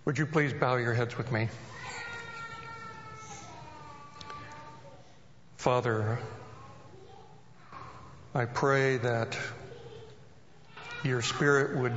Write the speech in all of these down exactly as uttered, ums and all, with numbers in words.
Would you please bow your heads with me? Father, I pray that your Spirit would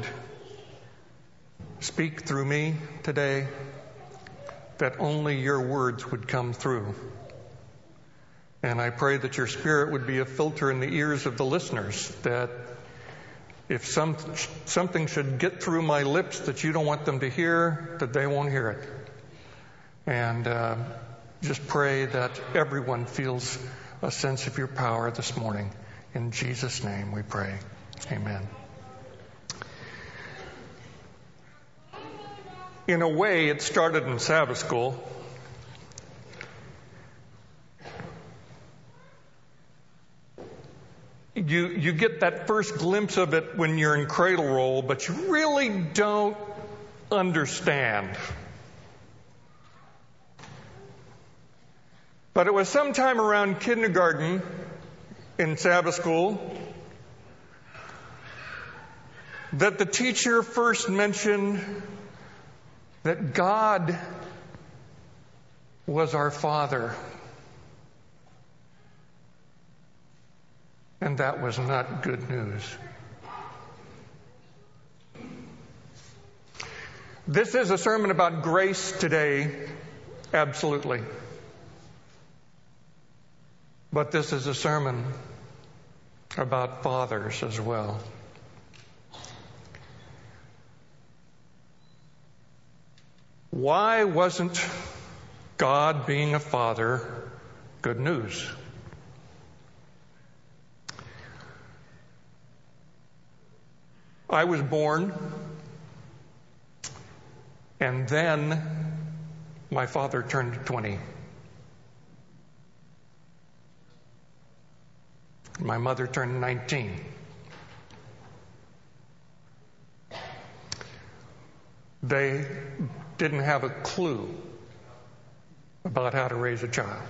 speak through me today, that only your words would come through. And I pray that your Spirit would be a filter in the ears of the listeners, that if some, something should get through my lips that you don't want them to hear, that they won't hear it. And uh, just pray that everyone feels a sense of your power this morning. In Jesus' name we pray. Amen. In a way, it started in Sabbath school. You you get that first glimpse of it when you're in cradle roll, but you really don't understand. But it was sometime around kindergarten in Sabbath school that the teacher first mentioned that God was our Father. And that was not good news. This is a sermon about grace today, absolutely. But this is a sermon about fathers as well. Why wasn't God being a father good news? I was born, and then my father turned twenty. My mother turned nineteen. They didn't have a clue about how to raise a child.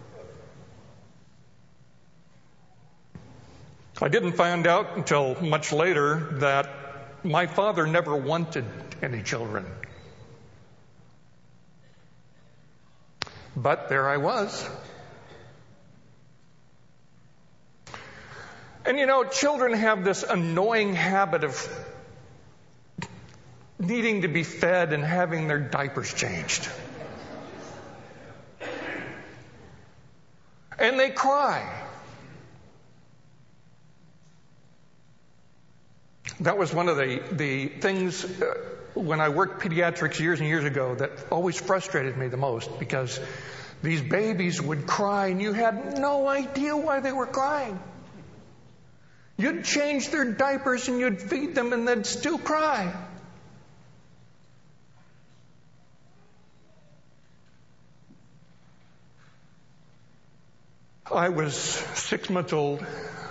I didn't find out until much later that my father never wanted any children. But there I was. And you know, children have this annoying habit of needing to be fed and having their diapers changed. And they cry. That was one of the, the things uh, when I worked pediatrics years and years ago that always frustrated me the most, because these babies would cry and you had no idea why they were crying. You'd change their diapers and you'd feed them and they'd still cry. I was six months old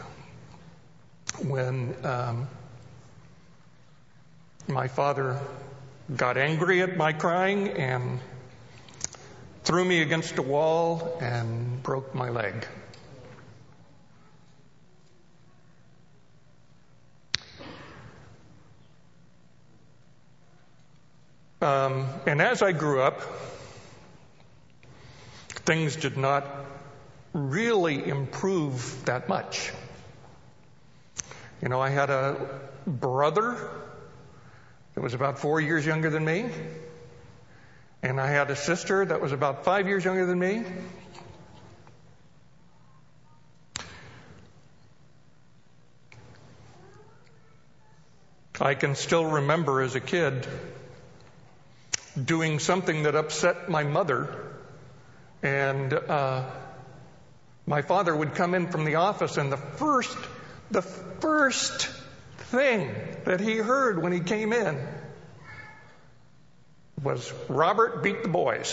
when um, my father got angry at my crying and threw me against a wall and broke my leg. Um, and as I grew up, things did not really improve that much. You know, I had a brother that was about four years younger than me, and I had a sister that was about five years younger than me. I can still remember as a kid doing something that upset my mother, and uh, my father would come in from the office, and the first, the first thing that he heard when he came in was, "Robert, beat the boys."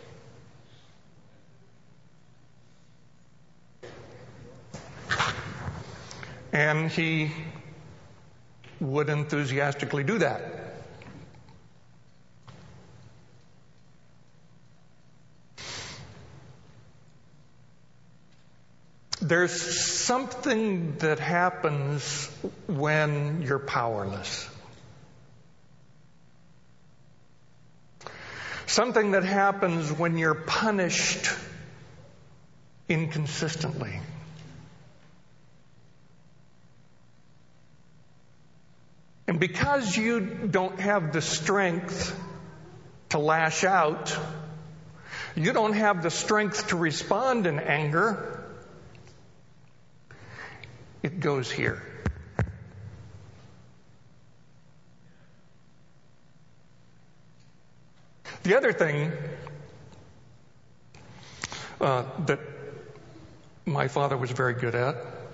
And he would enthusiastically do that. There's something that happens when you're powerless. Something that happens when you're punished inconsistently. And because you don't have the strength to lash out, you don't have the strength to respond in anger, it goes here. The other thing uh, that my father was very good at,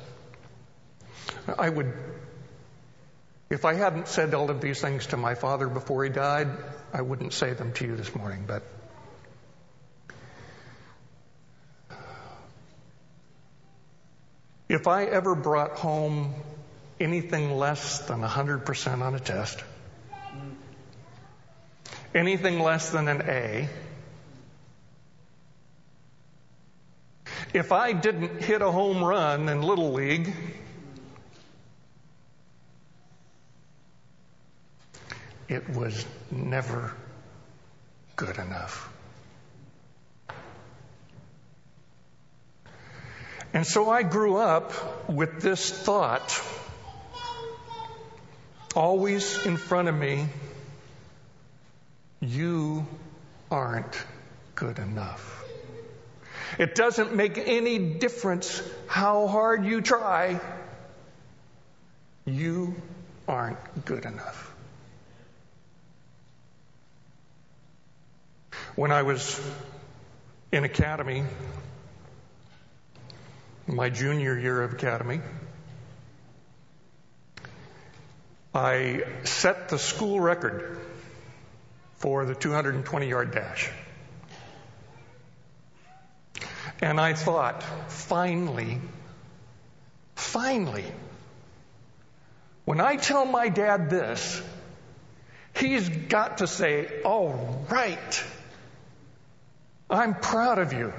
I would, if I hadn't said all of these things to my father before he died, I wouldn't say them to you this morning, but if I ever brought home anything less than one hundred percent on a test, anything less than an A, if I didn't hit a home run in Little League, it was never good enough. And so I grew up with this thought always in front of me: you aren't good enough. It doesn't make any difference how hard you try. You aren't good enough. When I was in academy, my junior year of academy, I set the school record for the two hundred twenty yard dash. And I thought, finally, finally, when I tell my dad this, he's got to say, all right, I'm proud of you.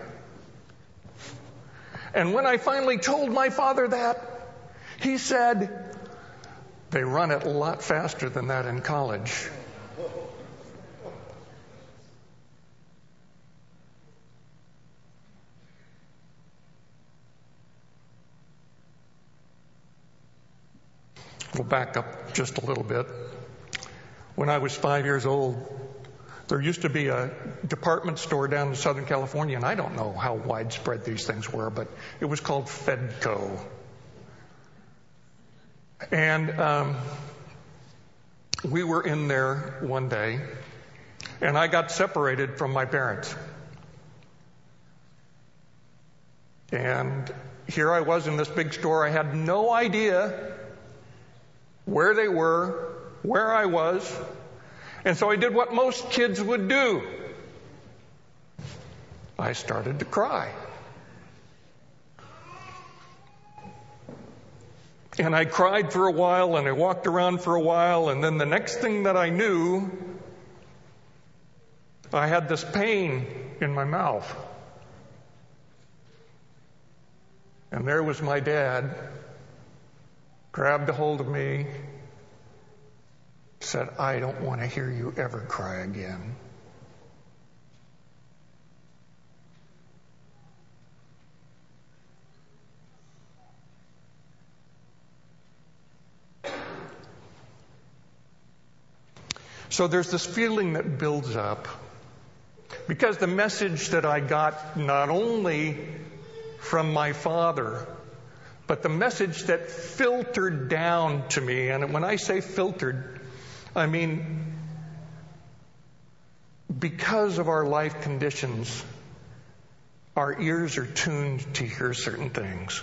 And when I finally told my father that, he said, they run it a lot faster than that in college. We'll back up just a little bit. When I was five years old, there used to be a department store down in Southern California, and I don't know how widespread these things were, but it was called Fedco. And um, we were in there one day, and I got separated from my parents. And here I was in this big store. I had no idea where they were, where I was. And so I did what most kids would do. I started to cry. And I cried for a while, and I walked around for a while, and then the next thing that I knew, I had this pain in my mouth. And there was my dad, grabbed a hold of me, said, I don't want to hear you ever cry again. So there's this feeling that builds up, because the message that I got not only from my father, but the message that filtered down to me, and when I say filtered, I mean because of our life conditions, our ears are tuned to hear certain things.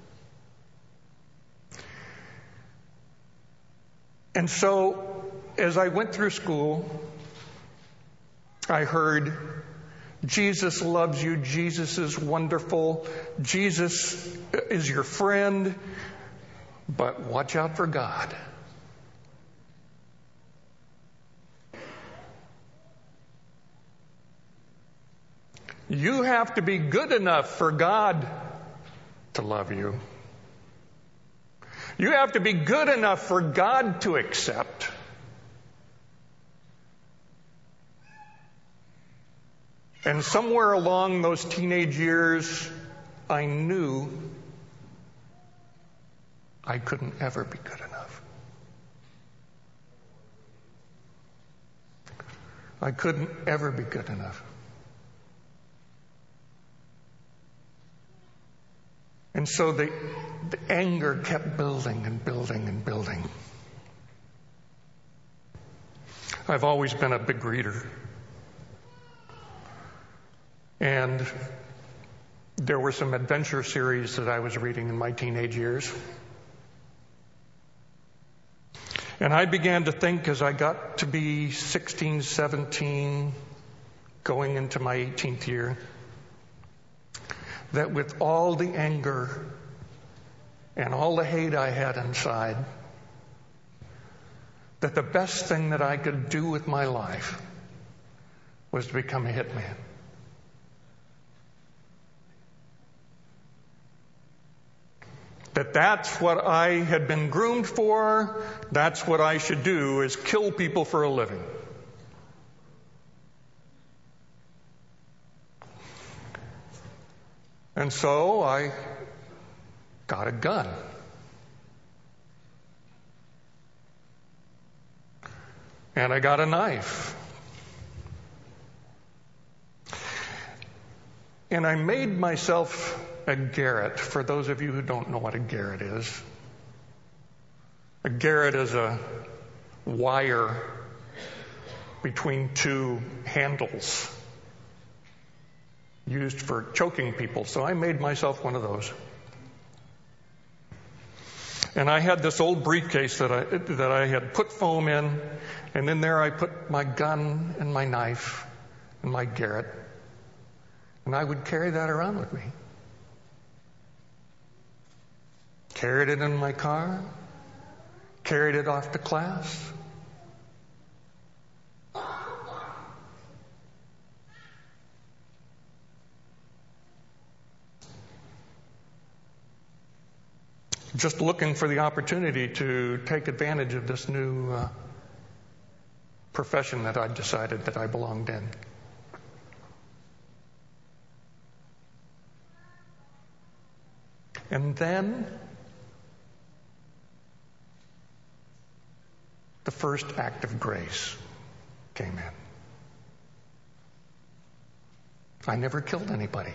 And so, as I went through school, I heard, Jesus loves you, Jesus is wonderful, Jesus is your friend, but watch out for God. You have to be good enough for God to love you. You have to be good enough for God to accept. And somewhere along those teenage years, I knew I couldn't ever be good enough. I couldn't ever be good enough. And so the, the anger kept building and building and building. I've always been a big reader. And there were some adventure series that I was reading in my teenage years. And I began to think as I got to be sixteen, seventeen, going into my eighteenth year, that with all the anger and all the hate I had inside, that the best thing that I could do with my life was to become a hitman. That that's what I had been groomed for, that's what I should do, is kill people for a living. And so I got a gun. And I got a knife. And I made myself a garrote. For those of you who don't know what a garrote is, a garrote is a wire between two handles used for choking people. So I made myself one of those. And I had this old briefcase that I that I had put foam in, and in there I put my gun and my knife and my garrote. And I would carry that around with me. Carried it in my car, carried it off to class. Just looking for the opportunity to take advantage of this new uh, profession that I decided that I belonged in. And then the first act of grace came in. I never killed anybody.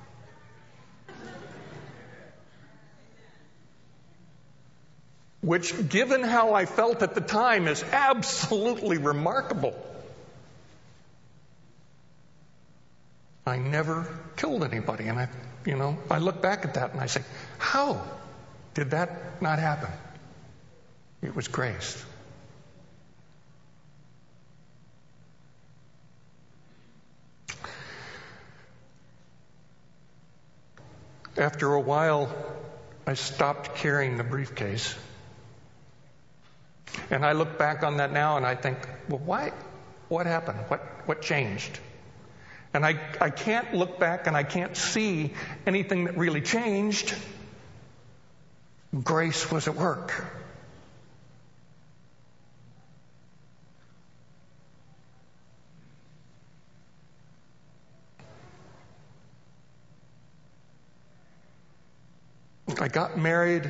Which, given how I felt at the time, is absolutely remarkable. I never killed anybody. And I, you know, I look back at that and I say, how did that not happen? It was grace. After a while, I stopped carrying the briefcase. And I look back on that now and I think, well, why? What happened? What what changed? And I, I can't look back and I can't see anything that really changed. Grace was at work. I got married.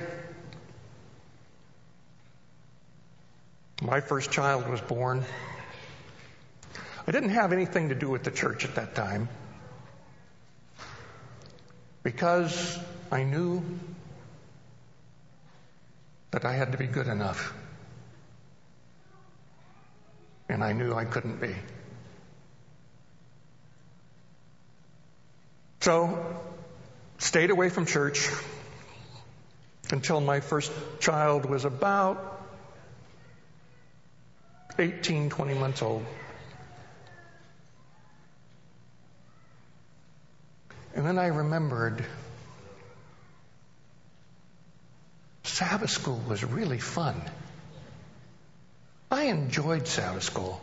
My first child was born. I didn't have anything to do with the church at that time because I knew that I had to be good enough. And I knew I couldn't be. So, stayed away from church until my first child was about eighteen, twenty months old. And then I remembered Sabbath school was really fun. I enjoyed Sabbath school.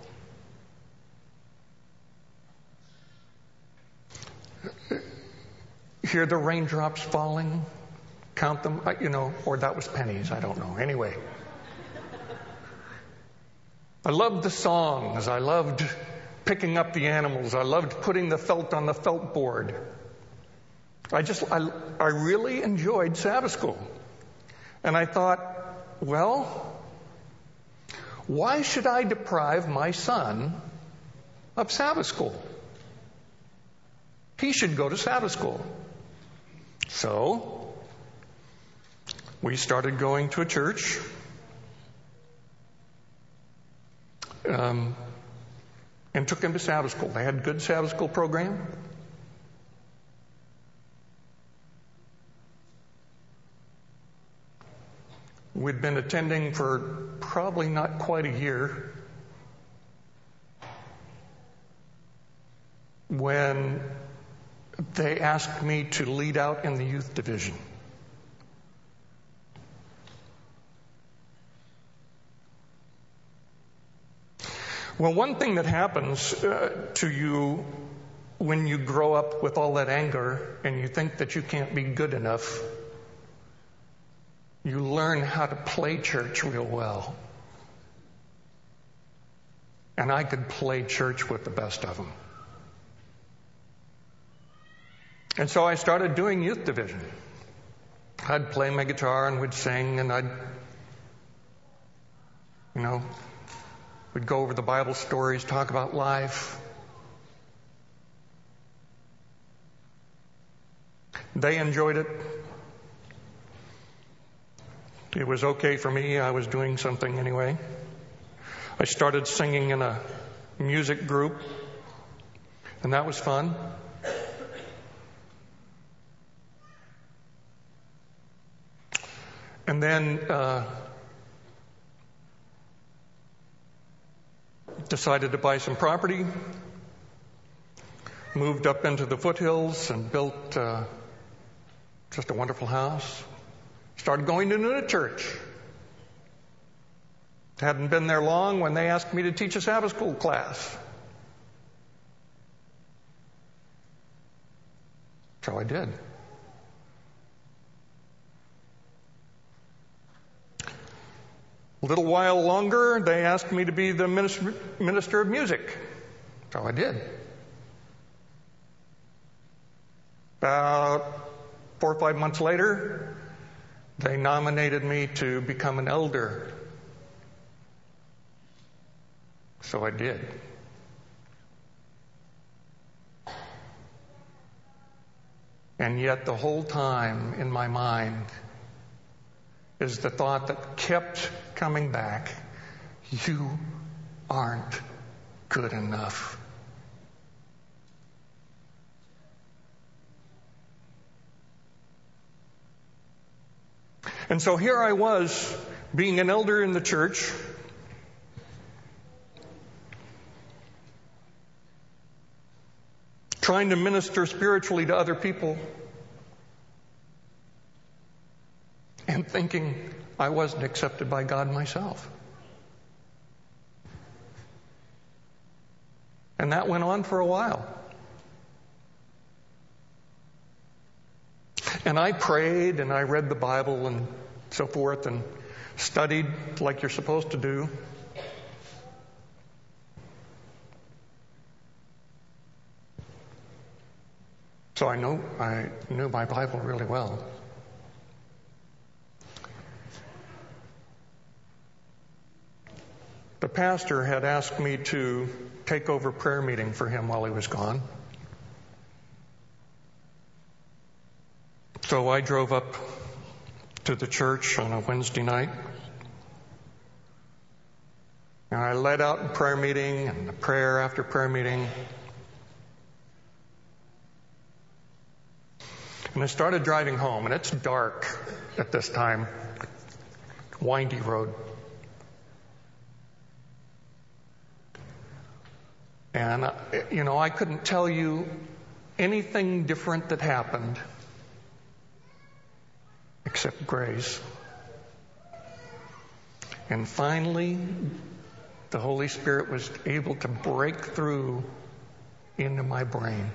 Hear the raindrops falling, count them, you know, or that was pennies, I don't know. Anyway. I loved the songs. I loved picking up the animals. I loved putting the felt on the felt board. I just, I, I really enjoyed Sabbath school. And I thought, well, why should I deprive my son of Sabbath school? He should go to Sabbath school. So, we started going to a church. Um, and took him to Sabbath school. They had a good Sabbath school program. We'd been attending for probably not quite a year when they asked me to lead out in the youth division. Well, one thing that happens uh, to you when you grow up with all that anger and you think that you can't be good enough, you learn how to play church real well. And I could play church with the best of them. And so I started doing youth division. I'd play my guitar and we'd sing, and I'd, you know, we'd go over the Bible stories, talk about life. They enjoyed it. It was okay for me. I was doing something anyway. I started singing in a music group, and that was fun. And then uh, decided to buy some property, moved up into the foothills and built uh, just a wonderful house. Started going to a church. Hadn't been there long when they asked me to teach a Sabbath school class. So I did. A little while longer, they asked me to be the minister, minister of music. So I did. About four or five months later, they nominated me to become an elder. So I did. And yet the whole time in my mind is the thought that kept coming back: you aren't good enough. And so here I was, being an elder in the church, trying to minister spiritually to other people, and thinking I wasn't accepted by God myself. And that went on for a while. And I prayed and I read the Bible and so forth and studied like you're supposed to do. So I know I knew my Bible really well. The pastor had asked me to take over prayer meeting for him while he was gone. So I drove up to the church on a Wednesday night. And I led out in prayer meeting and the prayer after prayer meeting. And I started driving home, and it's dark at this time. Windy road. And, you know, I couldn't tell you anything different that happened except grace. And finally, the Holy Spirit was able to break through into my brain.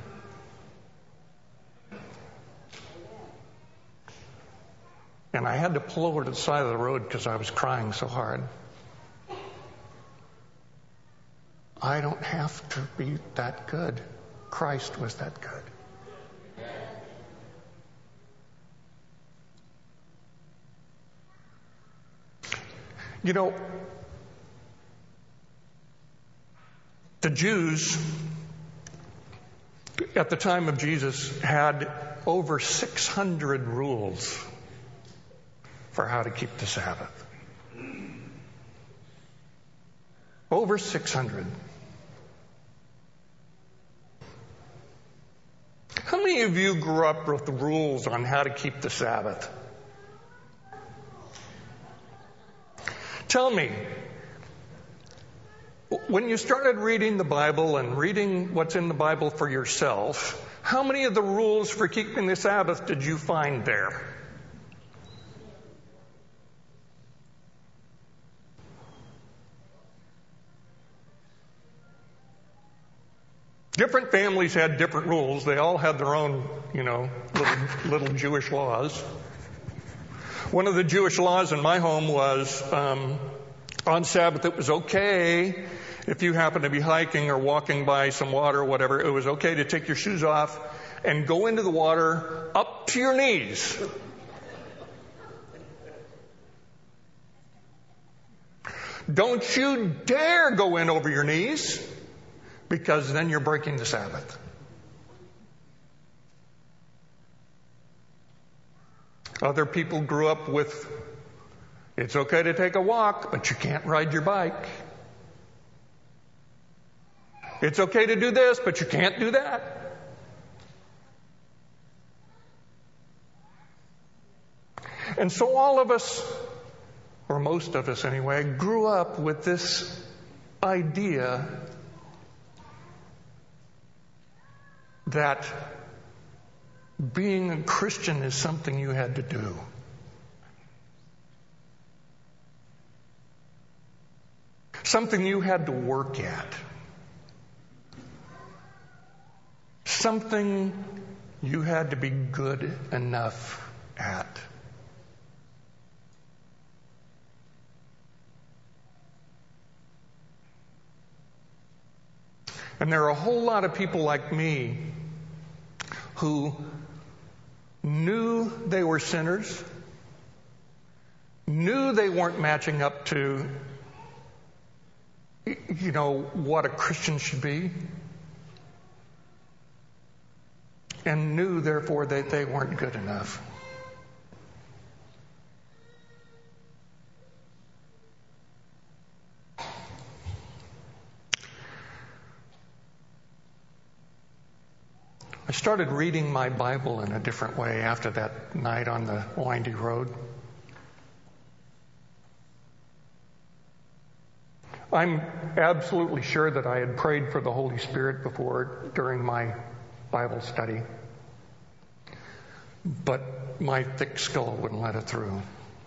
And I had to pull over to the side of the road because I was crying so hard. I don't have to be that good. Christ was that good. You know, the Jews at the time of Jesus had over six hundred rules for how to keep the Sabbath. Over six hundred. How many of you grew up with the rules on how to keep the Sabbath? Tell me, when you started reading the Bible and reading what's in the Bible for yourself, how many of the rules for keeping the Sabbath did you find there? Different families had different rules. They all had their own, you know, little, little Jewish laws. One of the Jewish laws in my home was um, on Sabbath it was okay if you happen to be hiking or walking by some water or whatever, it was okay to take your shoes off and go into the water up to your knees. Don't you dare go in over your knees, because then you're breaking the Sabbath. Other people grew up with, it's okay to take a walk, but you can't ride your bike. It's okay to do this, but you can't do that. And so all of us, or most of us anyway, grew up with this idea that being a Christian is something you had to do. Something you had to work at. Something you had to be good enough at. And there are a whole lot of people like me who knew they were sinners, knew they weren't matching up to, you know, what a Christian should be, and knew, therefore, that they weren't good enough. I started reading my Bible in a different way after that night on the windy road. I'm absolutely sure that I had prayed for the Holy Spirit before during my Bible study, but my thick skull wouldn't let it through.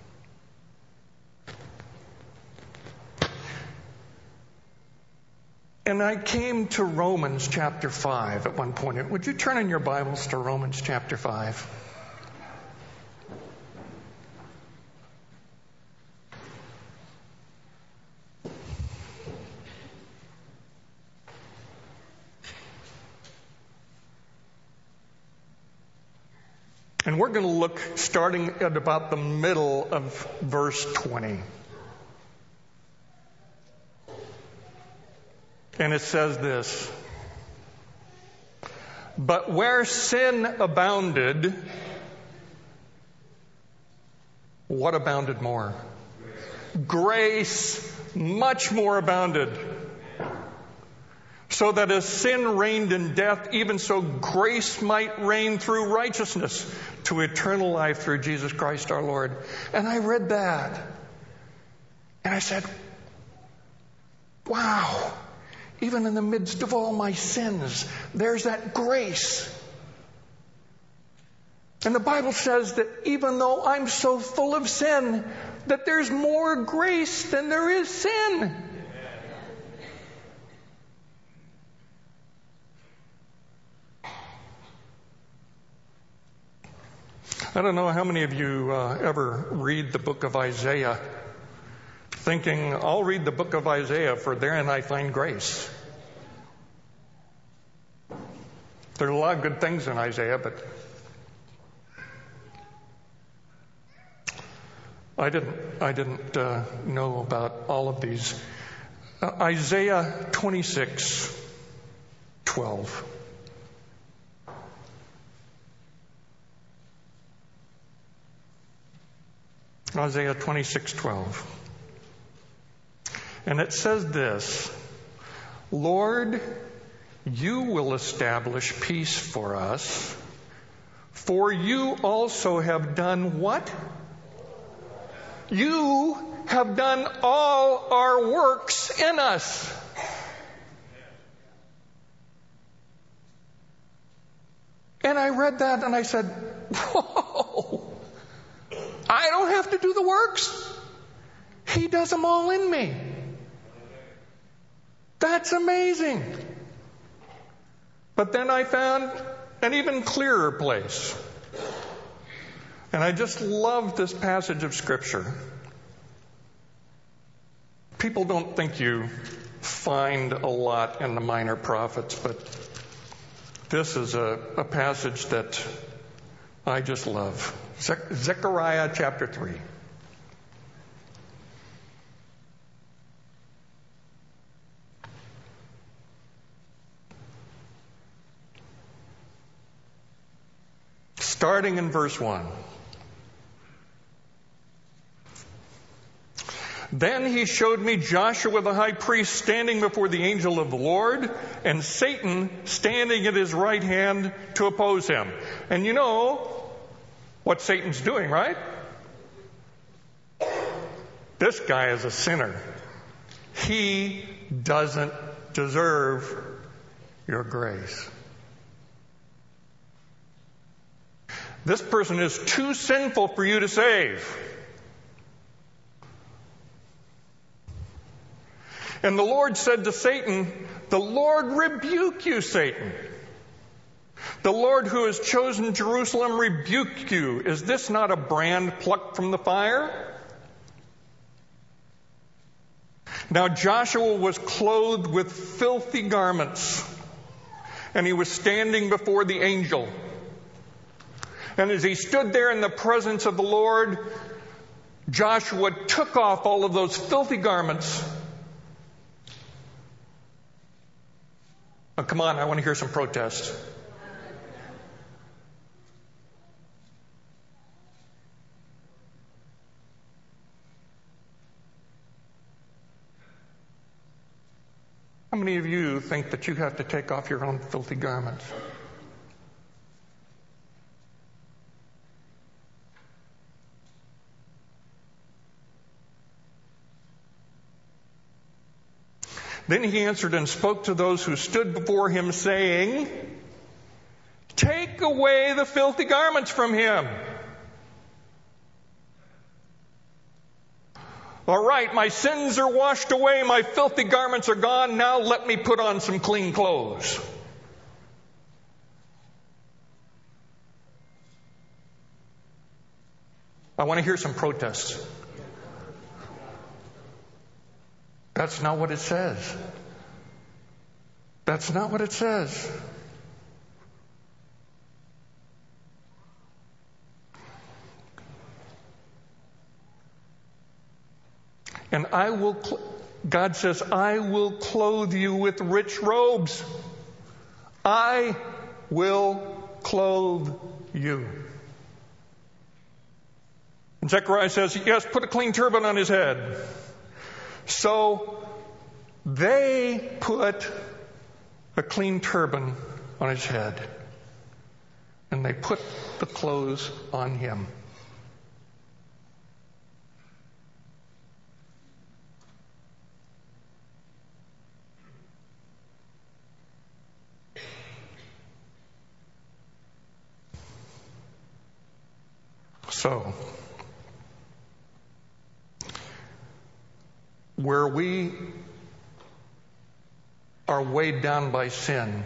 And I came to Romans chapter five at one point. Would you turn in your Bibles to Romans chapter five? And we're going to look starting at about the middle of verse twenty. And it says this: but where sin abounded, what abounded more? Grace much more abounded. So that as sin reigned in death, even so grace might reign through righteousness to eternal life through Jesus Christ our Lord. And I read that, and I said, wow. Even in the midst of all my sins, there's that grace. And the Bible says that even though I'm so full of sin, that there's more grace than there is sin. I don't know how many of you uh, ever read the book of Isaiah thinking, I'll read the book of Isaiah, for therein I find grace. There's a lot of good things in Isaiah, but I didn't, I didn't uh, know about all of these. Uh, Isaiah twenty-six twelve. Isaiah twenty-six twelve. And it says this, Lord, you will establish peace for us, for you also have done what? You have done all our works in us. And I read that and I said, whoa, I don't have to do the works. He does them all in me. That's amazing. But then I found an even clearer place. And I just love this passage of Scripture. People don't think you find a lot in the Minor Prophets, but this is a, a passage that I just love. Ze- Zechariah chapter three. Starting in verse one. Then he showed me Joshua the high priest standing before the angel of the Lord, and Satan standing at his right hand to oppose him. And you know what Satan's doing, right? This guy is a sinner. He doesn't deserve your grace. This person is too sinful for you to save. And the Lord said to Satan, the Lord rebuke you, Satan. The Lord who has chosen Jerusalem rebuke you. Is this not a brand plucked from the fire? Now Joshua was clothed with filthy garments, and he was standing before the angel. And as he stood there in the presence of the Lord, Joshua took off all of those filthy garments. Oh, come on, I want to hear some protests. How many of you think that you have to take off your own filthy garments? Then he answered and spoke to those who stood before him, saying, take away the filthy garments from him. All right, my sins are washed away, my filthy garments are gone, now let me put on some clean clothes. I want to hear some protests. That's not what it says. That's not what it says. And I will, cl- God says, I will clothe you with rich robes. I will clothe you. And Zechariah says, yes, put a clean turban on his head. So they put a clean turban on his head, and they put the clothes on him. So, where we are weighed down by sin,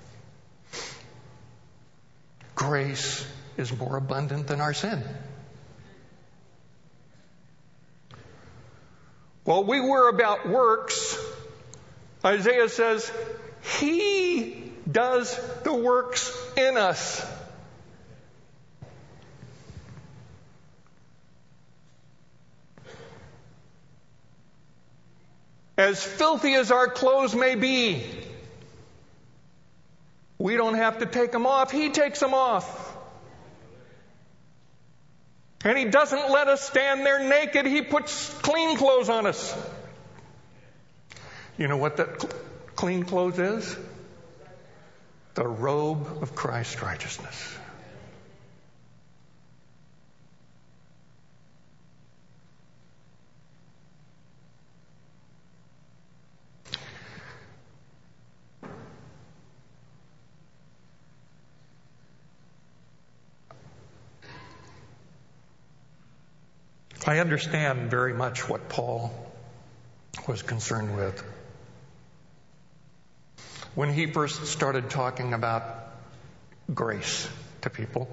grace is more abundant than our sin. While we were about works, Isaiah says, He does the works in us. As filthy as our clothes may be, we don't have to take them off. He takes them off. And He doesn't let us stand there naked. He puts clean clothes on us. You know what that cl- clean clothes is? The robe of Christ's righteousness. I understand very much what Paul was concerned with when he first started talking about grace to people.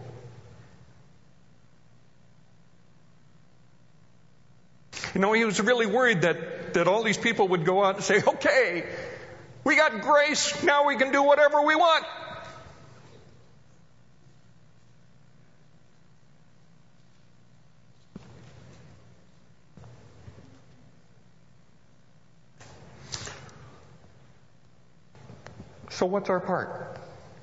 You know, he was really worried that, that all these people would go out and say, okay, we got grace, now we can do whatever we want. So what's our part?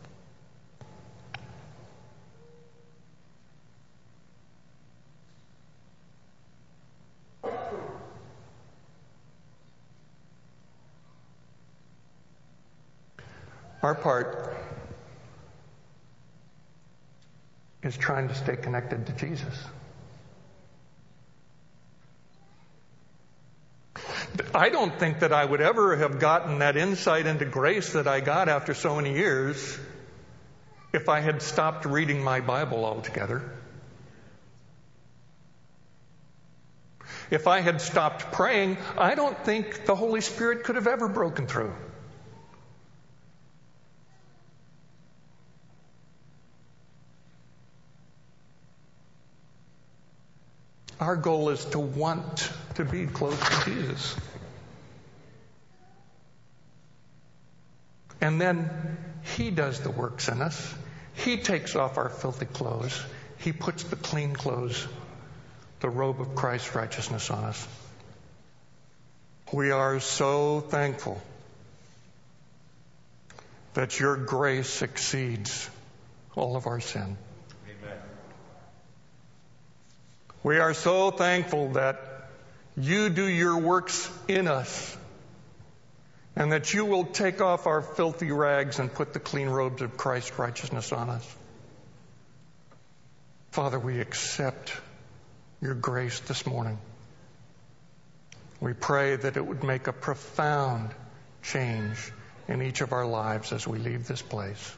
Our part is trying to stay connected to Jesus. I don't think that I would ever have gotten that insight into grace that I got after so many years if I had stopped reading my Bible altogether. If I had stopped praying, I don't think the Holy Spirit could have ever broken through. Our goal is to want to be close to Jesus. And then He does the works in us. He takes off our filthy clothes. He puts the clean clothes, the robe of Christ's righteousness on us. We are so thankful that your grace exceeds all of our sin. Amen. We are so thankful that you do your works in us, and that you will take off our filthy rags and put the clean robes of Christ's righteousness on us. Father, we accept your grace this morning. We pray that it would make a profound change in each of our lives as we leave this place.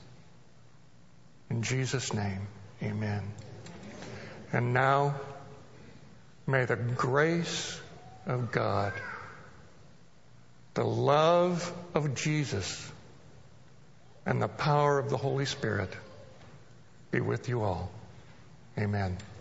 In Jesus' name, amen. And now, may the grace of God, the love of Jesus, and the power of the Holy Spirit be with you all. Amen.